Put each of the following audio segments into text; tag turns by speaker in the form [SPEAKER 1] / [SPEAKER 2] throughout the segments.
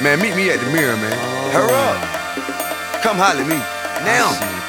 [SPEAKER 1] Man, meet me at the mirror, man. Hurry up. Come holler at me. Now.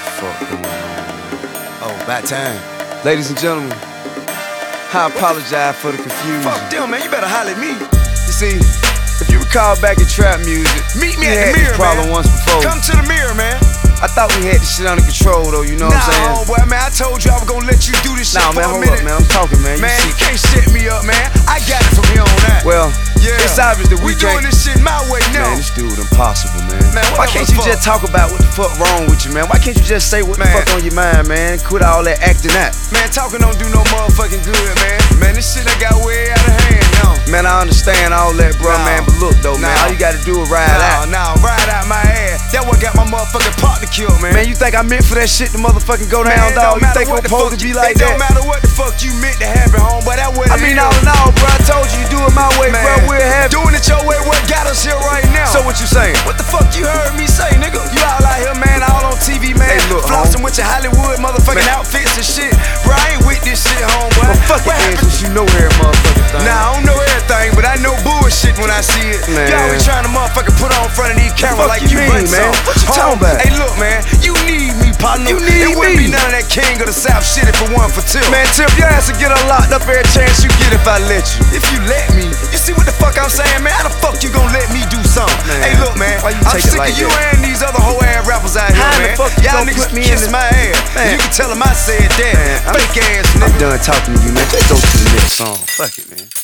[SPEAKER 1] Oh, about time. Ladies and gentlemen, I apologize for the confusion. Fuck them, man. You better holler at me. You see, if you recall back in trap music, meet me at the mirror, problem once before. Come to the mirror, man. I thought we had this shit under control, though, you know what I'm saying? Nah, boy, man, I told you I was gonna let you do this shit for a minute. Nah, man, hold up, man, I'm talking, man. Man, you can't set me up, man. I got it from here on out. Well, yeah, it's obvious that we doing this shit my way now. Man, this dude impossible, man. Why can't you just talk about what the fuck wrong with you, man? Why can't you just say what the fuck on your mind, man? Quit all that acting out. Man, talking don't do no motherfucking good, man. Man, this shit done got way out of hand now. Man, I understand all that, bro, man, but look, though, man, all you gotta do is ride out. Nah, ride out my ass. That what got my motherfucking partner killed, man. Man, you think I meant for that shit to motherfucking go down, dog? You think I'm supposed to be like that? It don't matter what the fuck you meant to happen, homeboy. That what it is. I mean, all in all, bro, I told you do it my way, bro. We're happy. Doing it your way, what got us here right now? So what you saying? What the fuck you heard me say, nigga? You all out here, man, all on TV, man. Hey, look, flossing with your Hollywood motherfucking outfits and shit. Bro, I ain't with this shit, homeboy. Well, fuck it, man, since you know every motherfucking thing. Nah, I don't know everything, but I know bullshit when I see it. Man. You always trying to motherfucking put on front of these cameras like you run man. What you talking about? Hey, look, man, you need me, partner. You need me. It wouldn't be none of that king of the South shit if it wasn't for Tip. Man, Tip, your ass will get unlocked up every chance you get if I let you. If you let me. You see what the fuck I'm saying, man? How the fuck you gonna let me do something? Man. Hey, look, man, I'm sick of you and these other hoe ass rappers out here, man. Y'all niggas kiss my ass. Man. You can tell them I said that. Fake ass nigga. I'm done talking to you, man. Just go to the next song. Fuck it, man.